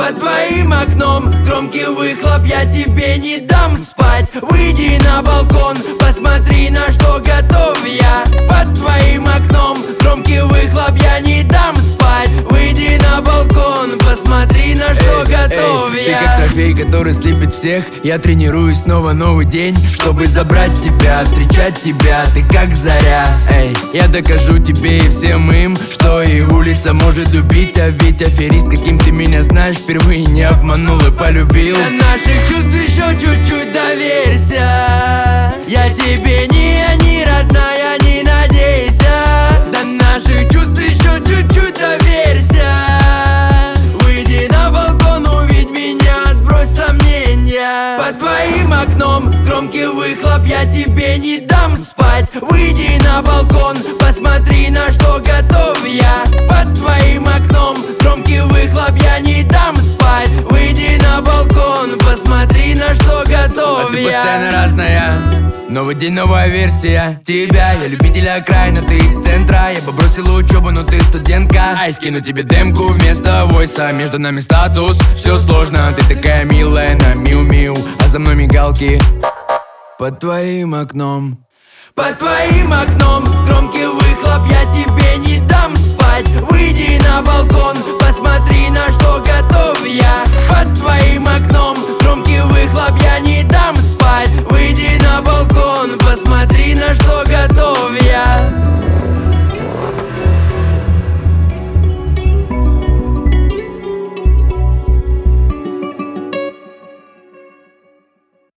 Под твоим окном громкий выхлоп, я тебе не дам спать. Выйди на балкон, посмотри, на что готов я. Под твоим окном громкий выхлоп, я не дам спать. Выйди на балкон, посмотри, на что готов я. Ты как трофей, который слепит всех. Я тренируюсь снова новый день, чтобы забрать тебя, встречать тебя, ты как заря. Я докажу тебе и всем им, что и улица может любить. А ведь аферист, каким ты меня знаешь, впервые не обманул и полюбил. До наших чувств еще чуть-чуть доверься. Я тебе не родная, не надейся. До наших чувств еще чуть-чуть доверься. Выйди на балкон, увидь меня, отбрось сомнения. Под твоим окном громкий выхлоп, я тебе не дам спать. Выйди на балкон, посмотри, на что готов я. Под твоим окном громкий выхлоп, я не дам спать. Выйди на балкон, посмотри, на что готов ты я. постоянно разная, новый день, новая версия тебя. Я любитель окраина, ты из центра. Я бы бросил учебу, но ты студентка. Скину тебе демку вместо войса. Между нами статус, все сложно. Ты такая милая на миу-миу, а за мной мигалки. Под твоим окном. Под твоим окном громкий выхлоп, я тебе не дам спать. Выйди на балкон, посмотри, на что готов